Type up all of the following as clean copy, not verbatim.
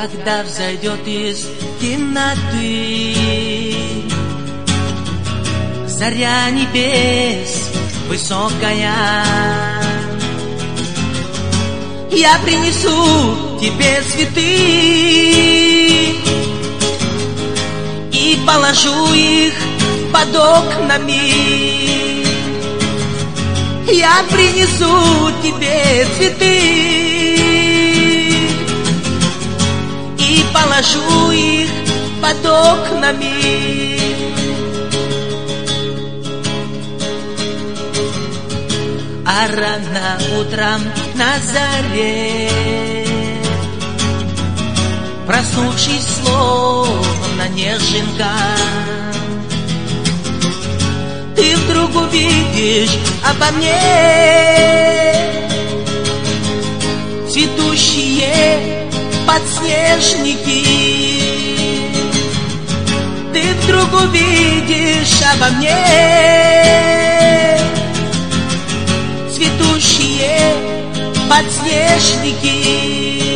когда взойдет из темноты заря небес высокая, я принесу тебе цветы и положу их под окнами. Я принесу тебе цветы и положу их под окнами. А рано утром на заре, проснувшись словно неженка, ты вдруг увидишь обо мне цветущие подснежники. Ты вдруг увидишь обо мне цветущие подснежники.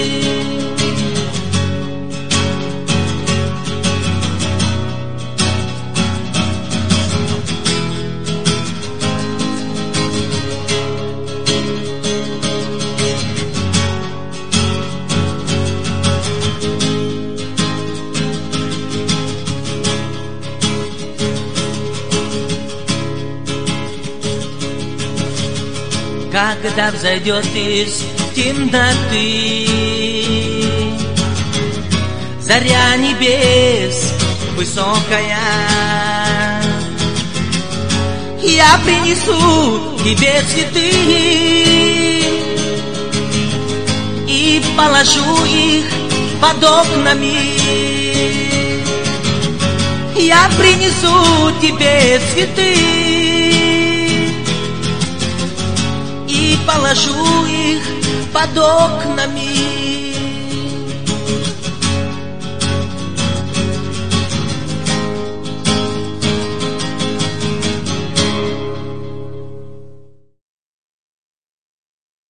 Когда взойдет из темноты заря небес высокая, я принесу тебе цветы и положу их под окнами. Я принесу тебе цветы и положу их под окнами.